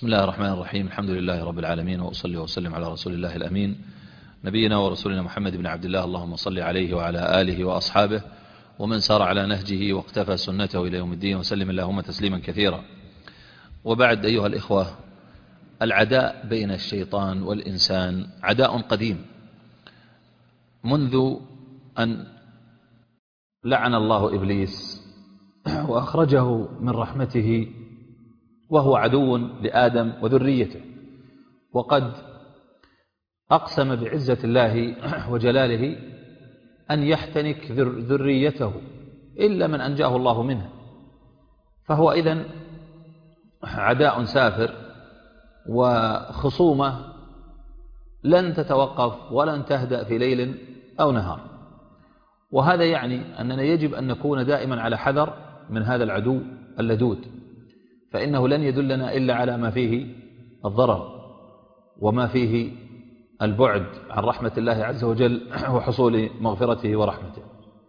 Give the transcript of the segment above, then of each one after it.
بسم الله الرحمن الرحيم. الحمد لله رب العالمين، وأصلي وأسلم على رسول الله الأمين نبينا ورسولنا محمد بن عبد الله. اللهم صل عليه وعلى آله وأصحابه ومن سار على نهجه واقتفى سنته إلى يوم الدين، وسلم اللهم تسليما كثيرا. وبعد، أيها الإخوة، العداء بين الشيطان والإنسان عداء قديم منذ أن لعن الله إبليس وأخرجه من رحمته، وهو عدو لآدم وذريته، وقد أقسم بعزة الله وجلاله أن يحتنك ذريته إلا من أنجاه الله منه. فهو إذن عداء سافر وخصومة لن تتوقف ولن تهدأ في ليل أو نهار. وهذا يعني أننا يجب أن نكون دائما على حذر من هذا العدو اللدود، فإنه لن يدلنا إلا على ما فيه الضرر وما فيه البعد عن رحمة الله عز وجل وحصول مغفرته ورحمته.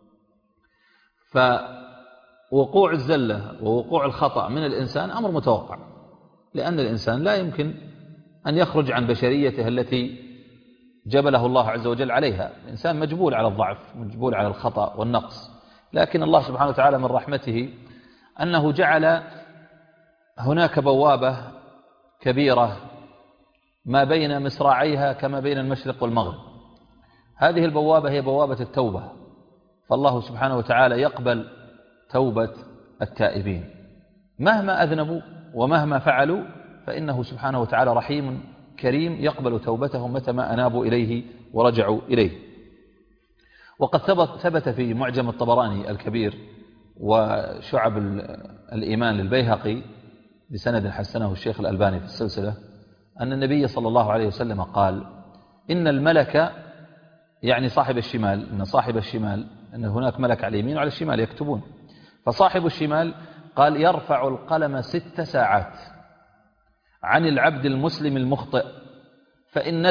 فوقوع الزلة ووقوع الخطأ من الإنسان أمر متوقع، لأن الإنسان لا يمكن أن يخرج عن بشريته التي جبله الله عز وجل عليها. الإنسان مجبول على الضعف، مجبول على الخطأ والنقص، لكن الله سبحانه وتعالى من رحمته أنه جعل هناك بوابة كبيرة ما بين مصراعيها كما بين المشرق والمغرب. هذه البوابة هي بوابة التوبة، فالله سبحانه وتعالى يقبل توبة التائبين مهما أذنبوا ومهما فعلوا، فإنه سبحانه وتعالى رحيم كريم يقبل توبتهم متى ما أنابوا إليه ورجعوا إليه. وقد ثبت في معجم الطبراني الكبير وشعب الإيمان للبيهقي بسند حسنه الشيخ الألباني في السلسلة أن النبي صلى الله عليه وسلم قال: إن الملك، يعني صاحب الشمال، إن صاحب الشمال، أن هناك ملك على اليمين وعلى الشمال يكتبون، فصاحب الشمال قال: يرفع القلم 6 ساعات عن العبد المسلم المخطئ، فإن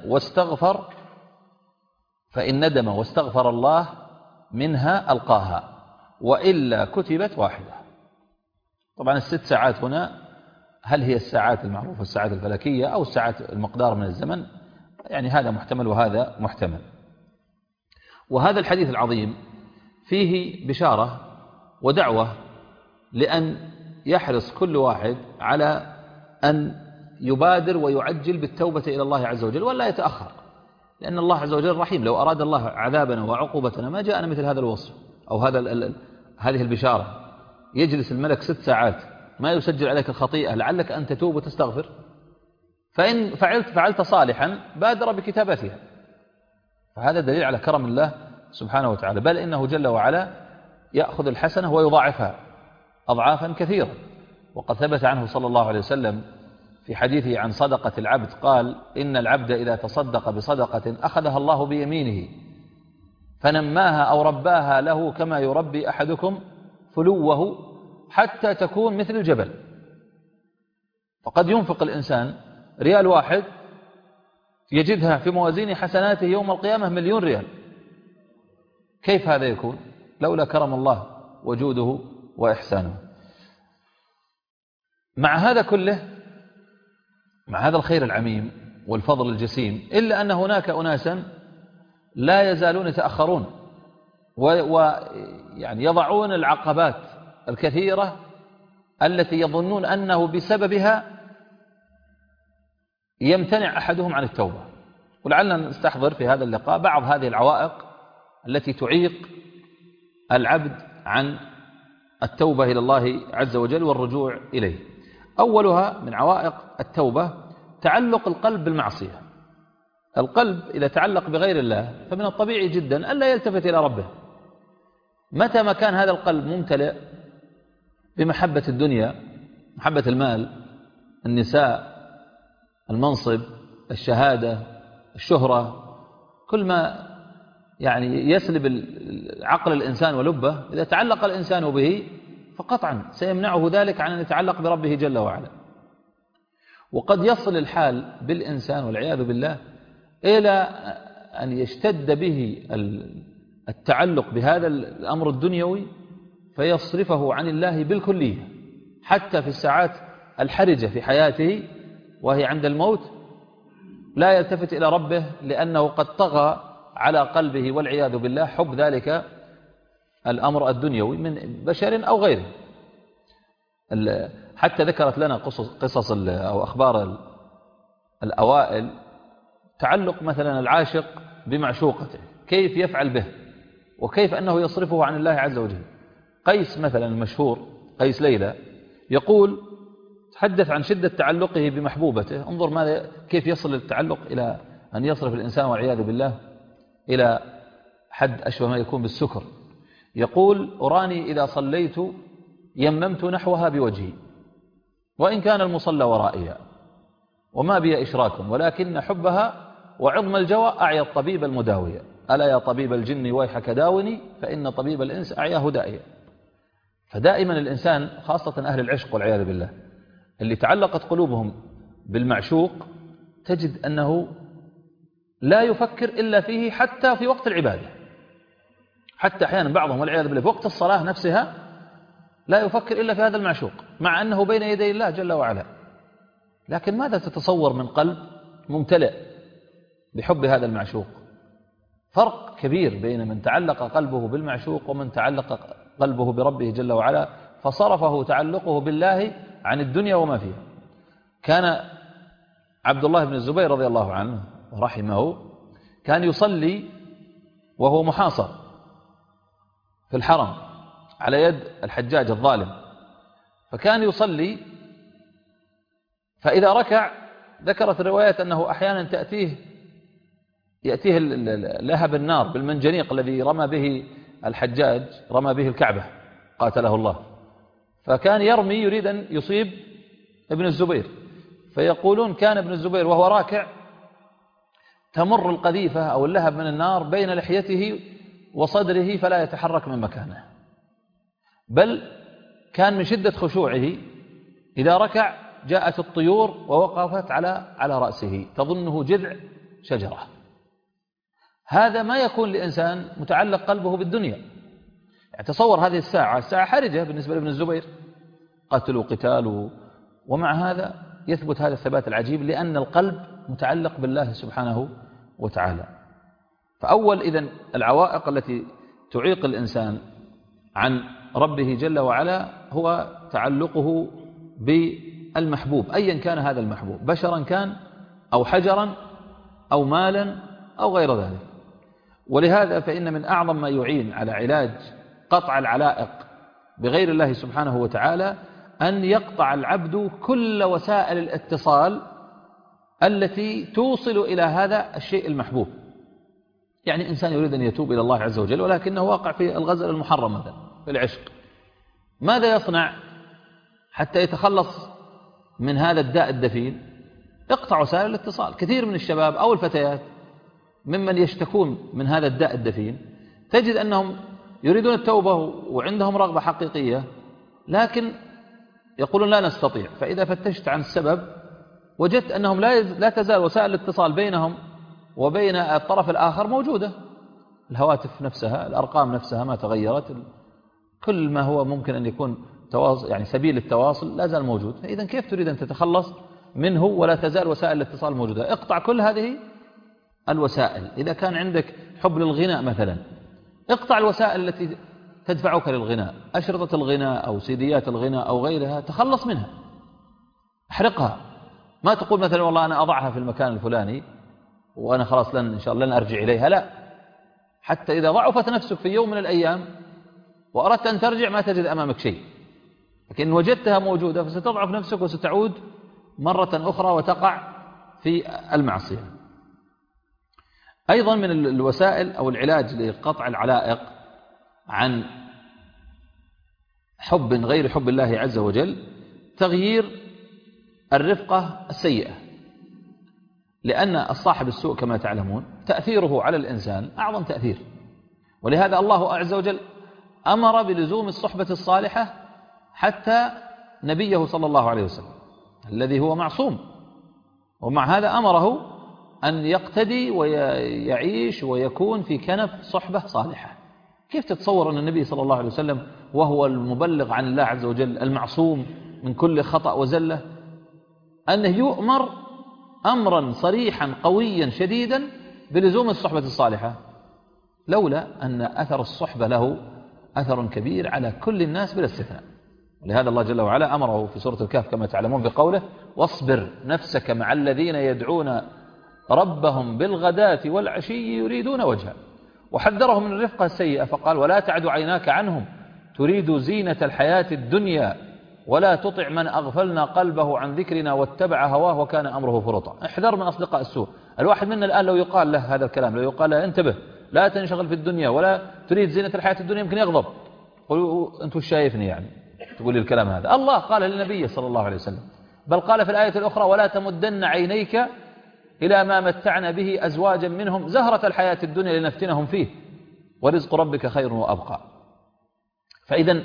ندم واستغفر الله منها ألقاها، وإلا كتبت واحدة. طبعا 6 ساعات هنا هل هي الساعات المعروفة الساعات الفلكية أو الساعات المقدار من الزمن؟ يعني هذا محتمل وهذا محتمل. وهذا الحديث العظيم فيه بشارة ودعوة لأن يحرص كل واحد على أن يبادر ويعجل بالتوبة إلى الله عز وجل ولا يتأخر، لأن الله عز وجل رحيم. لو أراد الله عذابنا وعقوبتنا ما جاءنا مثل هذا الوصف أو هذه البشارة. يجلس الملك 6 ساعات ما يسجل عليك الخطيئة لعلك أن تتوب وتستغفر، فإن فعلت صالحا بادر بكتابتها. فهذا دليل على كرم الله سبحانه وتعالى، بل إنه جل وعلا يأخذ الحسنة ويضاعفها أضعافا كثيرة. وقد ثبت عنه صلى الله عليه وسلم في حديثه عن صدقة العبد قال: إن العبد إذا تصدق بصدقة أخذها الله بيمينه فنماها أو رباها له كما يربي أحدكم فلوه حتى تكون مثل الجبل. فقد ينفق الإنسان ريال واحد يجدها في موازين حسناته يوم القيامة 1,000,000 ريال. كيف هذا يكون لولا كرم الله وجوده وإحسانه؟ مع هذا كله، مع هذا الخير العميم والفضل الجسيم، إلا أن هناك أناسا لا يزالون يتأخرون ويعني يضعون العقبات الكثيرة التي يظنون أنه بسببها يمتنع أحدهم عن التوبة. ولعلنا نستحضر في هذا اللقاء بعض هذه العوائق التي تعيق العبد عن التوبة إلى الله عز وجل والرجوع إليه. أولها من عوائق التوبة تعلق القلب بالمعصية. القلب إذا تعلق بغير الله فمن الطبيعي جدا ألا يلتفت إلى ربه. متى ما كان هذا القلب ممتلئ بمحبة الدنيا، محبة المال، النساء، المنصب، الشهادة، الشهرة، كل ما يعني يسلب عقل الإنسان ولبه، إذا تعلق الإنسان به فقطعا سيمنعه ذلك عن أن يتعلق بربه جل وعلا. وقد يصل الحال بالإنسان والعياذ بالله إلى أن يشتد به التعلق بهذا الأمر الدنيوي فيصرفه عن الله بالكلية، حتى في الساعات الحرجة في حياته وهي عند الموت لا يلتفت إلى ربه، لأنه قد طغى على قلبه والعياذ بالله حب ذلك الأمر الدنيوي من بشر أو غيره. حتى ذكرت لنا قصص أو أخبار الأوائل تعلق مثلا العاشق بمعشوقته، كيف يفعل به وكيف أنه يصرفه عن الله عز وجل. قيس مثلا المشهور، قيس ليلى، يقول تحدث عن شدة تعلقه بمحبوبته. انظر ماذا كيف يصل التعلق إلى أن يصرف الإنسان والعياذ بالله إلى حد أشبه ما يكون بالسكر. يقول أراني إذا صليت يممت نحوها بوجهي وإن كان المصلى ورائيا وما بي إشراك، ولكن حبها وعظم الجوى أعيا الطبيب المداوية. ألا يا طبيب الجن ويحك داوني فإن طبيب الإنس أعياه دائيا. فدائما الإنسان خاصة أهل العشق والعياذ بالله اللي تعلقت قلوبهم بالمعشوق تجد أنه لا يفكر إلا فيه حتى في وقت العبادة، حتى أحيانا بعضهم والعياذ بالله في وقت الصلاة نفسها لا يفكر إلا في هذا المعشوق، مع أنه بين يدي الله جل وعلا. لكن ماذا تتصور من قلب ممتلئ بحب هذا المعشوق؟ فرق كبير بين من تعلق قلبه بالمعشوق ومن تعلق قلبه بربه جل وعلا فصرفه تعلقه بالله عن الدنيا وما فيها. كان عبد الله بن الزبير رضي الله عنه ورحمه كان يصلي وهو محاصر في الحرم على يد الحجاج الظالم، فكان يصلي فإذا ركع ذكرت الروايات أنه أحيانا يأتيه لهب النار بالمنجنيق الذي رمى به الحجاج، رمى به الكعبة قاتله الله، فكان يرمي يريد أن يصيب ابن الزبير، فيقولون كان ابن الزبير وهو راكع تمر القذيفة أو اللهب من النار بين لحيته وصدره فلا يتحرك من مكانه، بل كان من شدة خشوعه إذا ركع جاءت الطيور ووقفت على رأسه تظنه جذع شجرة. هذا ما يكون لإنسان متعلق قلبه بالدنيا. يعني تصور هذه الساعة حرجة بالنسبة لابن الزبير، قتل وقتال، ومع هذا يثبت هذا الثبات العجيب لأن القلب متعلق بالله سبحانه وتعالى. فأول إذن العوائق التي تعيق الإنسان عن ربه جل وعلا هو تعلقه بالمحبوب أيا كان هذا المحبوب، بشرا كان أو حجرا أو مالا أو غير ذلك. ولهذا فإن من أعظم ما يعين على علاج قطع العلائق بغير الله سبحانه وتعالى أن يقطع العبد كل وسائل الاتصال التي توصل إلى هذا الشيء المحبوب. يعني إنسان يريد أن يتوب إلى الله عز وجل ولكنه واقع في الغزل المحرم مثلا في العشق، ماذا يصنع حتى يتخلص من هذا الداء الدفين؟ اقطع وسائل الاتصال. كثير من الشباب أو الفتيات ممن يشتكون من هذا الداء الدفين تجد أنهم يريدون التوبة وعندهم رغبة حقيقية لكن يقولون لا نستطيع. فإذا فتشت عن السبب وجدت أنهم لا تزال وسائل الاتصال بينهم وبين الطرف الآخر موجودة، الهواتف نفسها، الأرقام نفسها ما تغيرت، كل ما هو ممكن أن يكون يعني سبيل التواصل لا زال موجود. فإذا كيف تريد أن تتخلص منه ولا تزال وسائل الاتصال موجودة؟ اقطع كل هذه الوسائل. إذا كان عندك حب للغناء مثلا اقطع الوسائل التي تدفعك للغناء، أشرطة الغناء أو سيديات الغناء أو غيرها، تخلص منها، احرقها. ما تقول مثلا والله أنا أضعها في المكان الفلاني وأنا خلاص إن شاء الله لن أرجع إليها، لا، حتى إذا ضعفت نفسك في يوم من الأيام وأردت أن ترجع ما تجد أمامك شيء، لكن وجدتها موجودة فستضعف نفسك وستعود مرة أخرى وتقع في المعصية. أيضا من الوسائل أو العلاج لقطع العلائق عن حب غير حب الله عز وجل تغيير الرفقة السيئة، لأن الصاحب السوء كما تعلمون تأثيره على الإنسان أعظم تأثير، ولهذا الله عز وجل أمر بلزوم الصحبة الصالحة حتى نبيه صلى الله عليه وسلم الذي هو معصوم، ومع هذا أمره أن يقتدي ويعيش ويكون في كنف صحبة صالحة. كيف تتصور أن النبي صلى الله عليه وسلم وهو المبلغ عن الله عز وجل المعصوم من كل خطأ وزلة، أنه يؤمر أمرا صريحا قويا شديدا بلزوم الصحبة الصالحة، لولا أن أثر الصحبة له أثر كبير على كل الناس بلا استثناء. ولهذا الله جل وعلا أمره في سورة الكهف كما تعلمون بقوله: واصبر نفسك مع الذين يدعون ربهم بالغداة والعشي يريدون وجهه، وحذرهم من الرفقة السيئة فقال: ولا تعد عيناك عنهم تريد زينة الحياة الدنيا ولا تطع من أغفلنا قلبه عن ذكرنا واتبع هواه وكان أمره فرطا. احذر من أصدقاء السوء. الواحد منا الآن لو يقال له هذا الكلام، لو يقال له انتبه لا تنشغل في الدنيا ولا تريد زينة الحياة الدنيا، يمكن يغضب، يقول أنت وش شايفني يعني تقول لي الكلام هذا؟ الله قال للنبي صلى الله عليه وسلم، بل قال في الآية الأخرى: ولا تمدن عينيك إلى ما متعنا به أزواجا منهم زهرة الحياة الدنيا لنفتنهم فيه ورزق ربك خير وأبقى. فإذا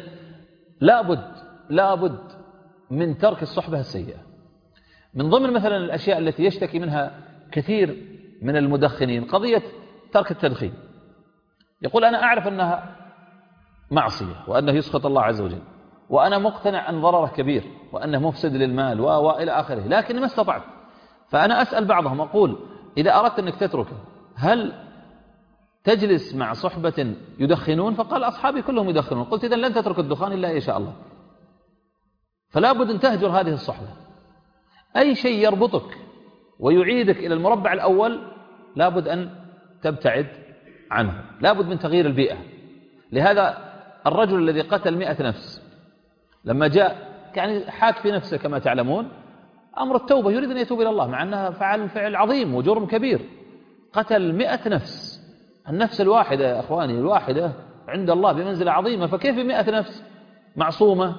لابد من ترك الصحبة السيئة. من ضمن مثلا الأشياء التي يشتكي منها كثير من المدخنين قضية ترك التدخين. يقول: أنا أعرف أنها معصية وأنه يسخط الله عز وجل، وأنا مقتنع أن ضرره كبير وأنه مفسد للمال وإلى آخره، لكن ما استطعت. فأنا أسأل بعضهم أقول: إذا أردت أنك تتركه هل تجلس مع صحبة يدخنون؟ فقال: أصحابي كلهم يدخنون. قلت: إذن لن تترك الدخان إلا إن شاء الله. فلا بد أن تهجر هذه الصحبة. أي شيء يربطك ويعيدك إلى المربع الأول لا بد أن تبتعد عنه، لا بد من تغيير البيئة. لهذا الرجل الذي قتل 100 نفس لما جاء يعني حاك في نفسه كما تعلمون أمر التوبة، يريد أن يتوب إلى الله مع أنها فعل فعل عظيم وجرم كبير، قتل 100 نفس. النفس الواحدة يا أخواني الواحدة عند الله بمنزلة عظيمة، فكيف 100 نفس معصومة؟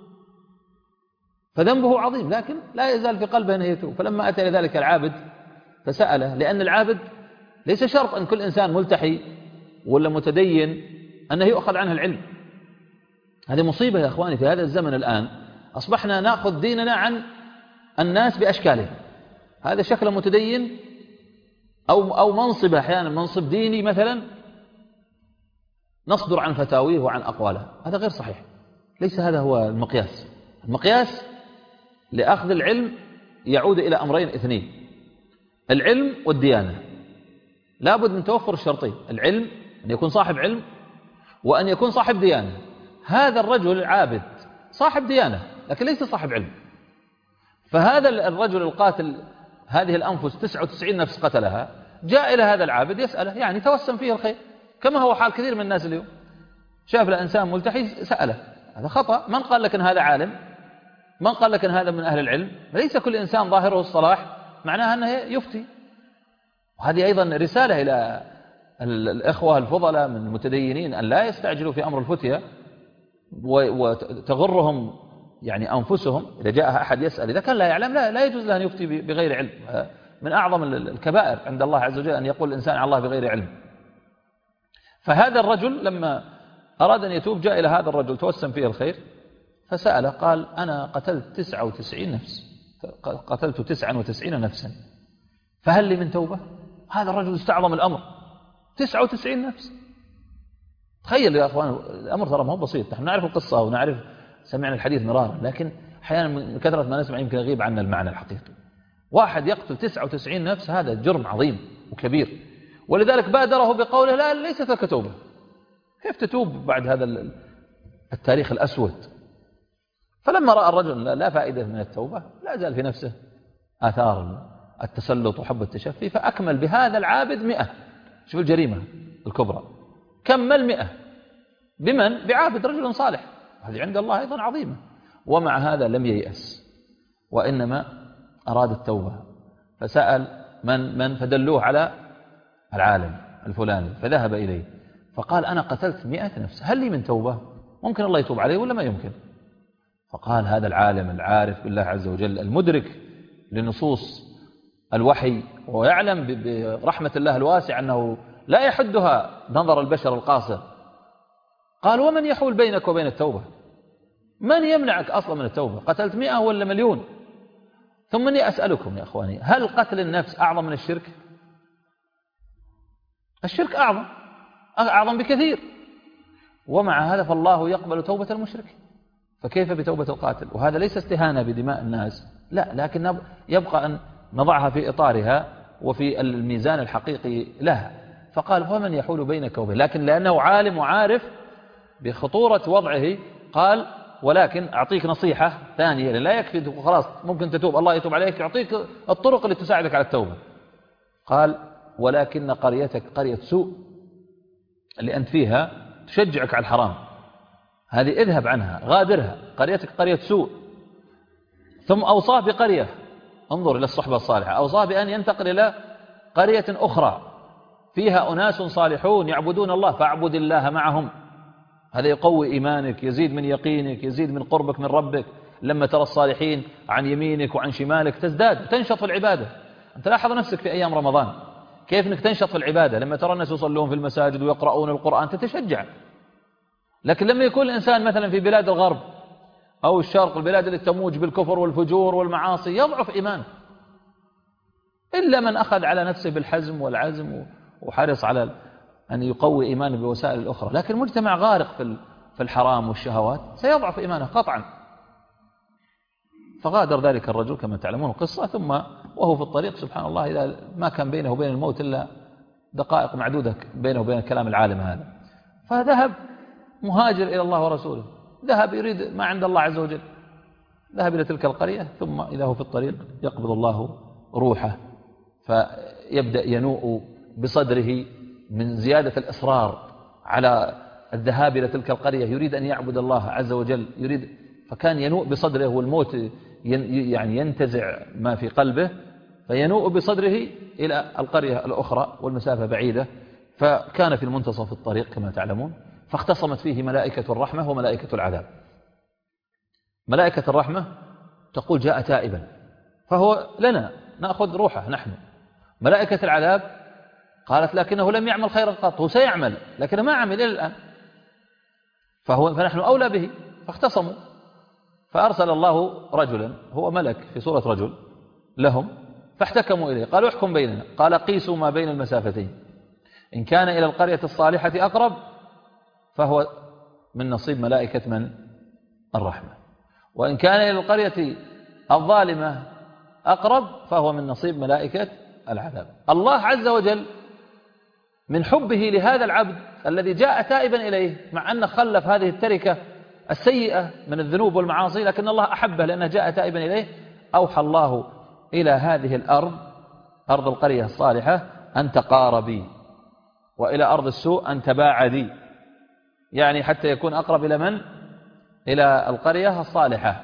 فذنبه عظيم، لكن لا يزال في قلبه أنه يتوب. فلما أتى إلى ذلك العابد فسأله، لأن العابد ليس شرط أن كل إنسان ملتحي ولا متدين أنه يؤخذ عنه العلم. هذه مصيبة يا أخواني في هذا الزمن الآن، أصبحنا نأخذ ديننا عن الناس بأشكالهم. هذا شكل متدين أو منصب، أحيانا منصب ديني مثلا، نصدر عن فتاويه وعن أقواله. هذا غير صحيح، ليس هذا هو المقياس. المقياس لأخذ العلم يعود إلى أمرين اثنين: العلم والديانة. لا بد من توفر الشرطين: العلم أن يكون صاحب علم، وأن يكون صاحب ديانة. هذا الرجل العابد صاحب ديانة لكن ليس صاحب علم. فهذا الرجل القاتل هذه الأنفس 99 نفس قتلها، جاء إلى هذا العابد يسأله، يعني توسم فيه الخير، كما هو حال كثير من الناس اليوم. شاف الإنسان ملتحي سأله، هذا خطأ. من قال لك أن هذا عالم؟ من قال لك أن هذا من أهل العلم؟ ليس كل إنسان ظاهره الصلاح معناها أنه يفتي. وهذه أيضا رسالة إلى الإخوة الفضلاء من المتدينين أن لا يستعجلوا في أمر الفتية وتغرهم يعني أنفسهم. إذا جاء أحد يسأل إذا كان لا يعلم لا يجوز له أن يفتي بغير علم. من أعظم الكبائر عند الله عز وجل أن يقول الإنسان على الله بغير علم. فهذا الرجل لما أراد أن يتوب جاء إلى هذا الرجل توسم فيه الخير فسأله، قال: أنا قتلت 99 نفس، قتلت 99 نفسا، فهل لي من توبة؟ هذا الرجل استعظم الأمر، 99 نفس. تخيل يا أخوان الأمر ترى ما هو بسيط. نحن نعرف القصة ونعرف سمعنا الحديث مرارا، لكن أحيانا من كثرة ما نسمع يمكن يغيب عنا المعنى الحقيقي. واحد يقتل 99 نفس هذا جرم عظيم وكبير، ولذلك بادره بقوله: لا ليست لك توبة. كيف تتوب بعد هذا التاريخ الأسود؟ فلما رأى الرجل لا فائدة من التوبة لا زال في نفسه آثار التسلط وحب التشفي، فأكمل بهذا العابد 100. شوف الجريمة الكبرى، كمل 100 بمن؟ بعابد رجل صالح. هذه عند الله أيضا عظيمة. ومع هذا لم ييأس، وإنما أراد التوبة، فسأل من فدلوه على العالم الفلاني، فذهب إليه فقال: أنا قتلت 100 نفس، هل لي من توبة؟ ممكن الله يتوب عليه ولا ما يمكن؟ فقال هذا العالم العارف بالله عز وجل المدرك لنصوص الوحي ويعلم برحمة الله الواسع أنه لا يحدها نظر البشر القاصر، قال: ومن يحول بينك وبين التوبة؟ من يمنعك أصلا من التوبة؟ قتلت 100 ولا مليون؟ ثم أني أسألكم يا أخواني، هل قتل النفس أعظم من الشرك؟ الشرك أعظم بكثير، ومع هذا فالله يقبل توبة المشرك. فكيف بتوبة القاتل؟ وهذا ليس استهانة بدماء الناس، لا، لكن يبقى أن نضعها في إطارها وفي الميزان الحقيقي لها. فقال فمن يحول بينك وبين، لكن لأنه عالم وعارف بخطورة وضعه قال ولكن أعطيك نصيحة ثانية، لا يكفي خلاص ممكن تتوب الله يتوب عليك، يعطيك الطرق اللي تساعدك على التوبة. قال ولكن قريتك قرية سوء اللي أنت فيها تشجعك على الحرام، هذه اذهب عنها غادرها، قريتك قرية سوء. ثم أوصاه بقرية، انظر إلى الصحبة الصالحة، أوصاه بأن ينتقل إلى قرية أخرى فيها أناس صالحون يعبدون الله فاعبد الله معهم. هذا يقوي إيمانك، يزيد من يقينك، يزيد من قربك من ربك. لما ترى الصالحين عن يمينك وعن شمالك تزداد وتنشط في العبادة. أنت لاحظ نفسك في أيام رمضان كيف أنك تنشط في العبادة، لما ترى الناس يصلون في المساجد ويقرؤون القرآن تتشجع. لكن لما يكون الإنسان مثلا في بلاد الغرب أو الشرق، البلاد اللي تموج بالكفر والفجور والمعاصي، يضعف إيمانه، إلا من أخذ على نفسه بالحزم والعزم وحرص على أن يقوي إيمانه بوسائل الأخرى. لكن مجتمع غارق في الحرام والشهوات سيضعف إيمانه قطعا. فغادر ذلك الرجل كما تعلمون القصة، ثم وهو في الطريق سبحان الله إذا ما كان بينه وبين الموت إلا دقائق معدودة بينه وبين كلام العالم هذا، فذهب مهاجر إلى الله ورسوله، ذهب يريد ما عند الله عز وجل، ذهب إلى تلك القرية، ثم إذا هو في الطريق يقبض الله روحه، فيبدأ ينوء بصدره من زيادة الإصرار على الذهاب إلى تلك القرية، يريد أن يعبد الله عز وجل، فكان ينوء بصدره، والموت يعني ينتزع ما في قلبه، فينوء بصدره إلى القرية الأخرى والمسافة بعيدة. فكان في المنتصف الطريق كما تعلمون، فاختصمت فيه ملائكة الرحمة وملائكة العذاب. ملائكة الرحمة تقول جاء تائبا فهو لنا نأخذ روحه نحن. ملائكة العذاب قالت لكنه لم يعمل خيرا قط، هو سيعمل لكنه ما عمل إلى الآن، فنحن أولى به. فاختصموا، فأرسل الله رجلا هو ملك في صورة رجل لهم، فاحتكموا إليه، قالوا احكم بيننا. قال قيسوا ما بين المسافتين، إن كان إلى القرية الصالحة أقرب فهو من نصيب ملائكة من الرحمة، وإن كان إلى القرية الظالمة أقرب فهو من نصيب ملائكة العذاب. الله عز وجل من حبه لهذا العبد الذي جاء تائبا إليه، مع أنه خلف هذه التركة السيئة من الذنوب والمعاصي، لكن الله أحبه لأنه جاء تائبا إليه، أوحى الله إلى هذه الأرض، أرض القرية الصالحة، أن تقاربي، وإلى أرض السوء أن تباعدي، يعني حتى يكون أقرب إلى من؟ إلى القرية الصالحة،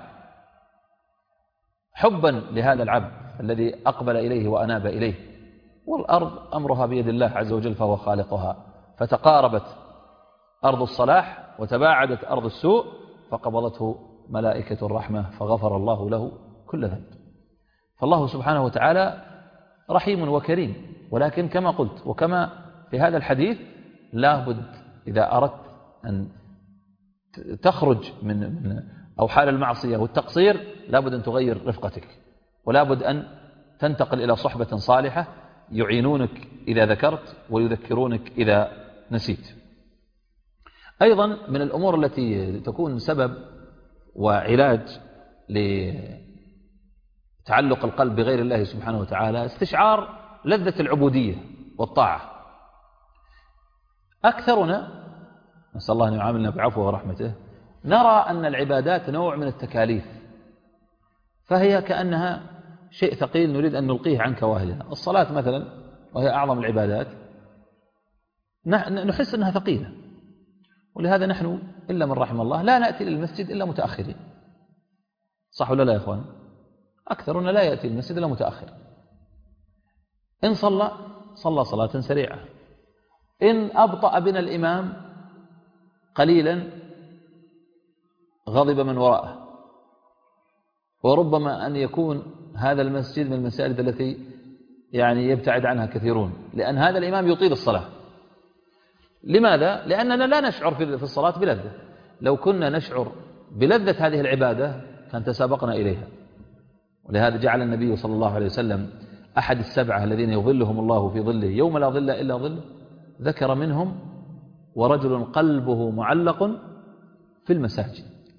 حبا لهذا العبد الذي أقبل إليه وأناب إليه. والأرض أمرها بيد الله عز وجل فهو خالقها، فتقاربت أرض الصلاح وتباعدت أرض السوء، فقبضته ملائكة الرحمة فغفر الله له كل ذنب. فالله سبحانه وتعالى رحيم وكريم، ولكن كما قلت وكما في هذا الحديث لابد إذا أردت أن تخرج من أو حال المعصية والتقصير لابد أن تغير رفقتك، ولابد أن تنتقل إلى صحبة صالحة يعينونك إذا ذكرت ويذكرونك إذا نسيت. أيضا من الأمور التي تكون سبب وعلاج لتعلق القلب بغير الله سبحانه وتعالى استشعار لذة العبودية والطاعة. أكثرنا نسأل الله أن يعاملنا بعفوه ورحمته نرى أن العبادات نوع من التكاليف، فهي كأنها شيء ثقيل نريد أن نلقيه عن كواهلنا. الصلاة مثلا وهي أعظم العبادات نحس أنها ثقيلة، ولهذا نحن إلا من رحم الله لا نأتي للمسجد إلا متأخرين، صح ولا لا يا إخوان؟ أكثرنا لا يأتي للمسجد إلا متأخر. إن صلى صلاة سريعة، إن أبطأ بنا الإمام قليلا غضب من وراءه، وربما أن يكون هذا المسجد من المساجد التي يعني يبتعد عنها كثيرون، لأن هذا الإمام يطيل الصلاة. لماذا؟ لأننا لا نشعر في الصلاة بلذة. لو كنا نشعر بلذة هذه العبادة كان تسابقنا إليها. ولهذا جعل النبي صلى الله عليه وسلم أحد السبعة الذين يظلهم الله في ظله يوم لا ظل إلا ظله، ذكر منهم ورجل قلبه معلق في المساجد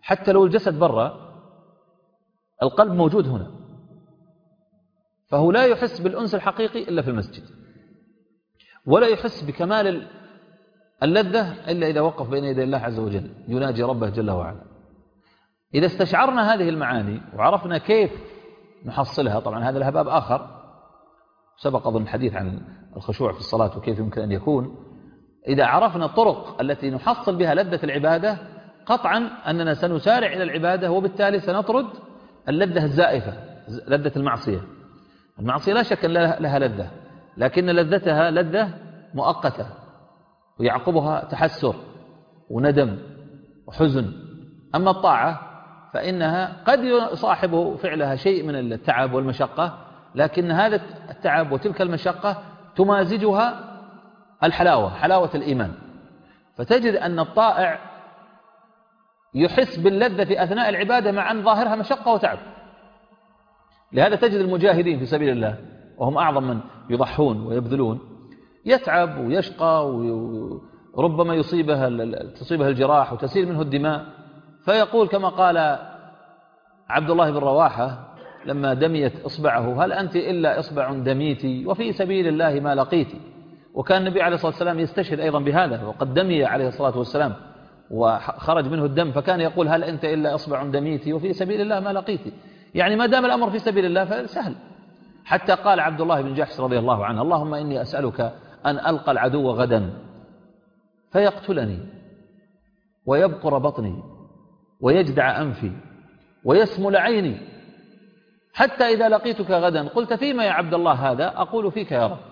حتى لو الجسد برا القلب موجود هنا، فهو لا يحس بالأنس الحقيقي إلا في المسجد، ولا يحس بكمال اللذة إلا إذا وقف بين يدي الله عز وجل يناجي ربه جل وعلا. إذا استشعرنا هذه المعاني وعرفنا كيف نحصلها، طبعا هذا لها باب آخر سبق أظن الحديث عن الخشوع في الصلاة وكيف يمكن أن يكون. إذا عرفنا الطرق التي نحصل بها لذة العبادة قطعا أننا سنسارع إلى العبادة، وبالتالي سنطرد اللذة الزائفة، لذة المعصية. المعصية لا شك أن لها لذة، لكن لذتها لذة مؤقتة ويعقبها تحسر وندم وحزن. أما الطاعة فإنها قد يصاحب فعلها شيء من التعب والمشقة، لكن هذا التعب وتلك المشقة تمازجها الحلاوة، حلاوة الإيمان. فتجد أن الطائع يحس باللذة في أثناء العبادة مع أن ظاهرها مشقة وتعب. لهذا تجد المجاهدين في سبيل الله وهم أعظم من يضحون ويبذلون يتعب ويشقى وربما تصيبها الجراح وتسيل منه الدماء، فيقول كما قال عبد الله بن رواحة لما دميت إصبعه: هل أنت إلا إصبع دميتي وفي سبيل الله ما لقيتي. وكان النبي عليه الصلاة والسلام يستشهد أيضا بهذا، وقد دمي عليه الصلاة والسلام وخرج منه الدم، فكان يقول: هل أنت إلا إصبع دميتي وفي سبيل الله ما لقيتي. يعني ما دام الأمر في سبيل الله فسهل. حتى قال عبد الله بن جحش رضي الله عنه: اللهم إني أسألك أن ألقى العدو غدا فيقتلني ويبقر بطني ويجدع أنفي ويسمل عيني، حتى إذا لقيتك غدا قلت: فيما يا عبد الله هذا؟ أقول: فيك يا رب.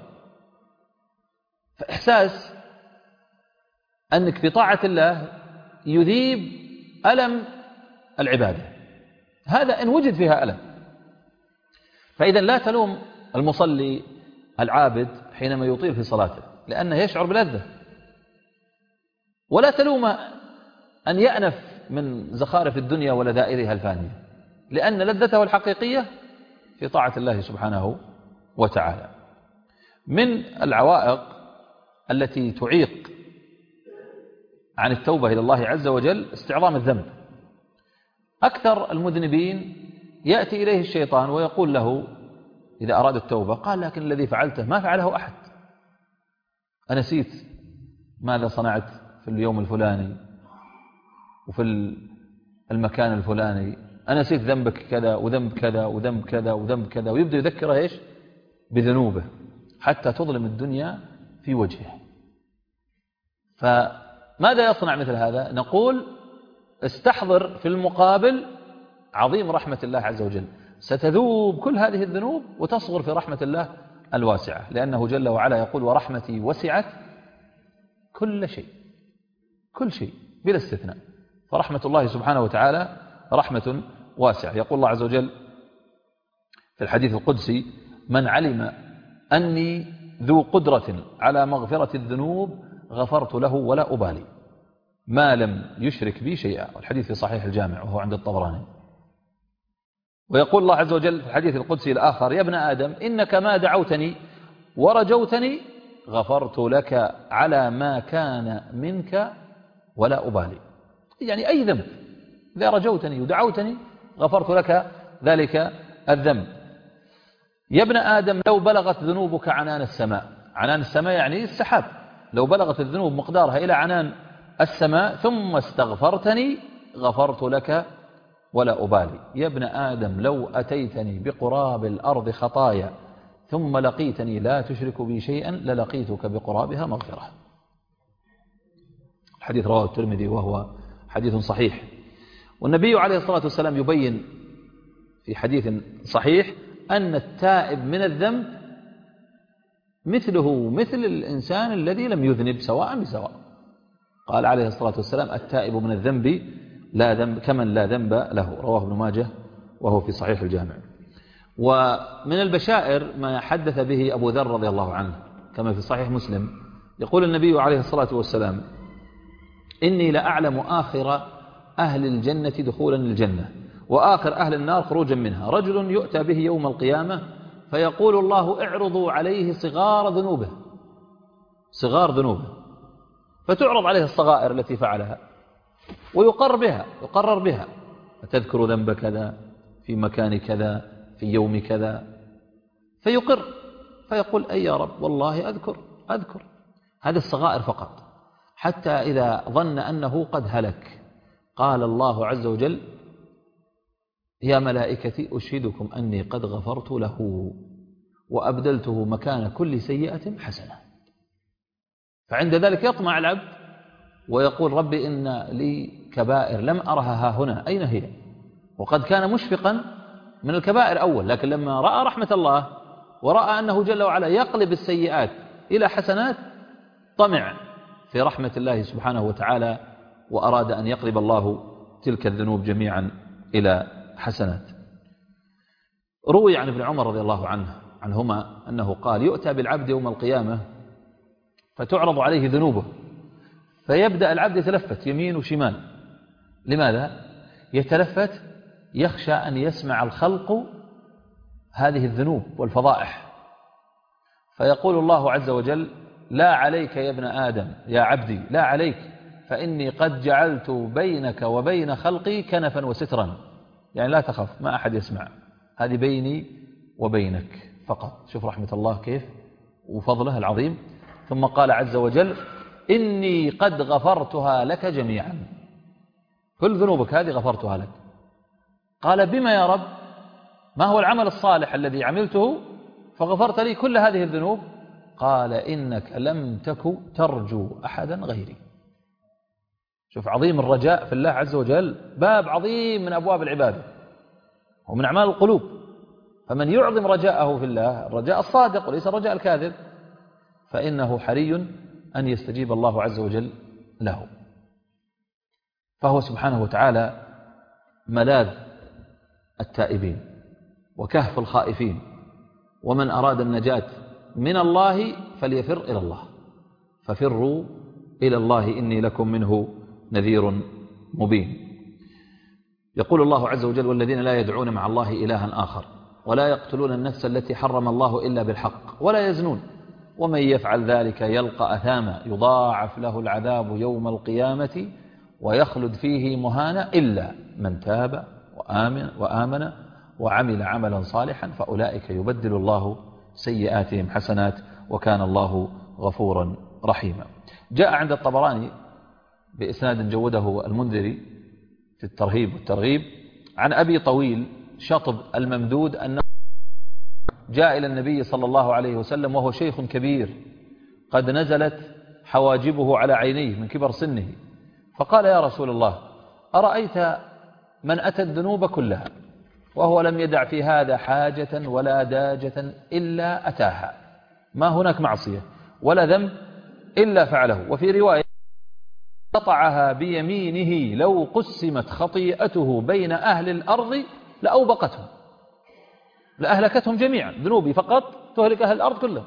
فإحساس أنك في طاعة الله يذيب ألم العبادة، هذا إن وجد فيها ألم. فإذا لا تلوم المصلي العابد حينما يطيل في صلاته لأنه يشعر بلذة، ولا تلوم أن يأنف من زخارف الدنيا ولذائذها الفانية، لأن لذته الحقيقية في طاعة الله سبحانه وتعالى. من العوائق التي تعيق عن التوبة إلى الله عز وجل استعظام الذنب. أكثر المذنبين يأتي إليه الشيطان ويقول له إذا أراد التوبة: قال لكن الذي فعلته ما فعله أحد، أنسيت ماذا صنعت في اليوم الفلاني وفي المكان الفلاني، أنسيت ذنبك كذا وذنب كذا وذنب كذا وذنب كذا، ويبدأ يذكره إيش؟ بذنوبه حتى تظلم الدنيا في وجهه. فماذا يصنع مثل هذا؟ نقول: استحضر في المقابل عظيم رحمة الله عز وجل، ستذوب كل هذه الذنوب وتصغر في رحمة الله الواسعة، لأنه جل وعلا يقول: ورحمتي وسعت كل شيء، كل شيء بلا استثناء. فرحمة الله سبحانه وتعالى رحمة واسعة. يقول الله عز وجل في الحديث القدسي: من علم أني ذو قدرة على مغفرة الذنوب غفرت له ولا أبالي ما لم يشرك بي شيئا. والحديث في صحيح الجامع وهو عند الطبراني. ويقول الله عز وجل في الحديث القدسي الآخر: يا ابن آدم إنك ما دعوتني ورجوتني غفرت لك على ما كان منك ولا أبالي. يعني أي ذنب إذا رجوتني ودعوتني غفرت لك ذلك الذنب. يا ابن آدم لو بلغت ذنوبك عنان السماء، عنان السماء يعني السحاب، لو بلغت الذنوب مقدارها إلى عنان السماء ثم استغفرتني غفرت لك ولا أبالي. يا ابن آدم لو أتيتني بقراب الأرض خطايا ثم لقيتني لا تشرك بي شيئا للقيتك بقرابها مغفرة. الحديث رواه الترمذي وهو حديث صحيح. والنبي عليه الصلاة والسلام يبين في حديث صحيح أن التائب من الذنب مثله مثل الإنسان الذي لم يذنب سواء بسواء. قال عليه الصلاة والسلام: التائب من الذنب لا ذنب كمن لا ذنب له. رواه ابن ماجه وهو في صحيح الجامع. ومن البشائر ما حدث به أبو ذر رضي الله عنه كما في صحيح مسلم، يقول النبي عليه الصلاة والسلام: إني لأعلم آخر أهل الجنة دخولا الجنة وآخر أهل النار خروجا منها، رجل يؤتى به يوم القيامة فيقول الله: اعرضوا عليه صغار ذنوبه، صغار ذنوبه، فتعرض عليه الصغائر التي فعلها يقرر بها تذكر ذنب كذا في مكان كذا في يوم كذا، فيقر فيقول أي يا رب والله أذكر. هذه الصغائر فقط، حتى إذا ظن أنه قد هلك قال الله عز وجل يا ملائكتي أشهدكم أني قد غفرت له وأبدلته مكان كل سيئة حسنة. فعند ذلك يطمع العبد ويقول ربي إن لي كبائر لم أرها ها هنا، أين هي؟ وقد كان مشفقا من الكبائر أول، لكن لما رأى رحمة الله ورأى أنه جل وعلا يقلب السيئات إلى حسنات طمع في رحمة الله سبحانه وتعالى، وأراد أن يقلب الله تلك الذنوب جميعا إلى حسنات. روي عن ابن عمر رضي الله عنهما أنه قال يؤتى بالعبد يوم القيامة فتعرض عليه ذنوبه، فيبدأ العبد يتلفت يمين وشمال. لماذا؟ يتلفت يخشى أن يسمع الخلق هذه الذنوب والفضائح، فيقول الله عز وجل لا عليك يا ابن آدم يا عبدي، لا عليك، فإني قد جعلت بينك وبين خلقي كنفا وسترا، يعني لا تخف ما أحد يسمع، هذه بيني وبينك فقط. شوف رحمة الله كيف وفضله العظيم. ثم قال عز وجل إني قد غفرتها لك جميعا، كل ذنوبك هذه غفرتها لك. قال بما يا رب؟ ما هو العمل الصالح الذي عملته فغفرت لي كل هذه الذنوب؟ قال إنك لم تك ترجو أحدا غيري. شوف عظيم الرجاء في الله عز وجل، باب عظيم من أبواب العبادة ومن أعمال القلوب، فمن يعظم رجاءه في الله الرجاء الصادق وليس الرجاء الكاذب فإنه حري أن يستجيب الله عز وجل له. فهو سبحانه وتعالى ملاذ التائبين وكهف الخائفين، ومن أراد النجاة من الله فليفر إلى الله، ففروا إلى الله إني لكم منه نذير مبين. يقول الله عز وجل والذين لا يدعون مع الله إلها آخر ولا يقتلون النفس التي حرم الله إلا بالحق ولا يزنون ومن يفعل ذلك يلقى أثاما يضاعف له العذاب يوم القيامة ويخلد فيه مهانا إلا من تاب وآمن وعمل عملا صالحا فأولئك يبدل الله سيئاتهم حسنات وكان الله غفورا رحيما. جاء عند الطبراني بإسناد جوده المنذري في الترهيب والترغيب عن أبي طويل شطب الممدود أنه جاء إلى النبي صلى الله عليه وسلم وهو شيخ كبير قد نزلت حواجبه على عينيه من كبر سنه، فقال يا رسول الله أرأيت من أتى الذنوب كلها وهو لم يدع في هذا حاجة ولا داجة إلا أتاها، ما هناك معصية ولا ذنب إلا فعله، وفي رواية قطعها بيمينه لو قسمت خطيئته بين أهل الأرض لأوبقتهم، لأهلكتهم جميعا، ذنوبي فقط تهلك أهل الأرض كلهم،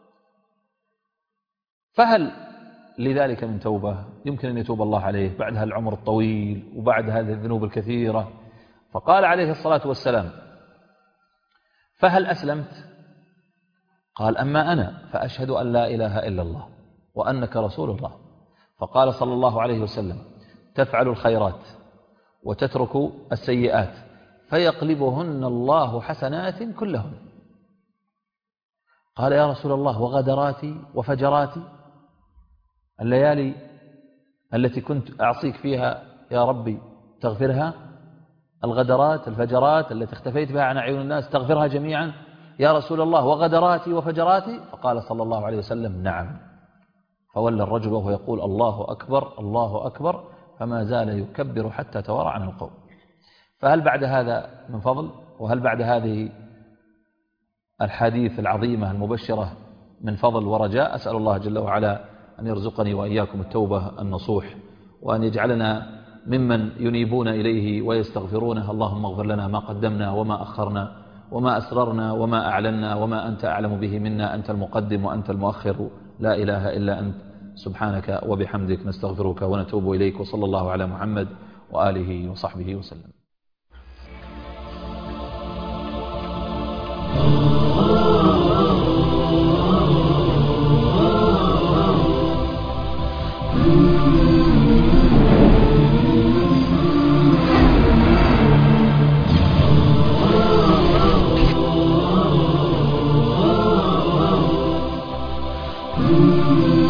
فهل لذلك من توبة؟ يمكن أن يتوب الله عليه بعد هالعمر الطويل وبعد هذه الذنوب الكثيرة؟ فقال عليه الصلاة والسلام فهل أسلمت؟ قال أما أنا فأشهد أن لا إله إلا الله وأنك رسول الله. فقال صلى الله عليه وسلم تفعل الخيرات وتترك السيئات فيقلبهن الله حسنات كلهن. قال يا رسول الله وغدراتي وفجراتي، الليالي التي كنت أعصيك فيها يا ربي تغفرها، الغدرات الفجرات التي اختفيت بها عن أعين الناس تغفرها جميعا يا رسول الله وغدراتي وفجراتي؟ فقال صلى الله عليه وسلم نعم. فولى الرجل وهو يقول الله أكبر الله أكبر فما زال يكبر حتى توارى عن القوم. فهل بعد هذا من فضل؟ وهل بعد هذه الحديث العظيمة المبشرة من فضل ورجاء؟ أسأل الله جل وعلا أن يرزقني وإياكم التوبة النصوح، وأن يجعلنا ممن ينيبون إليه ويستغفرونه. اللهم اغفر لنا ما قدمنا وما أخرنا وما أسررنا وما أعلنا وما أنت أعلم به منا، أنت المقدم وأنت المؤخر، لا إله إلا أنت، سبحانك وبحمدك نستغفرك ونتوب إليك، وصلى الله على محمد وآله وصحبه وسلم. you.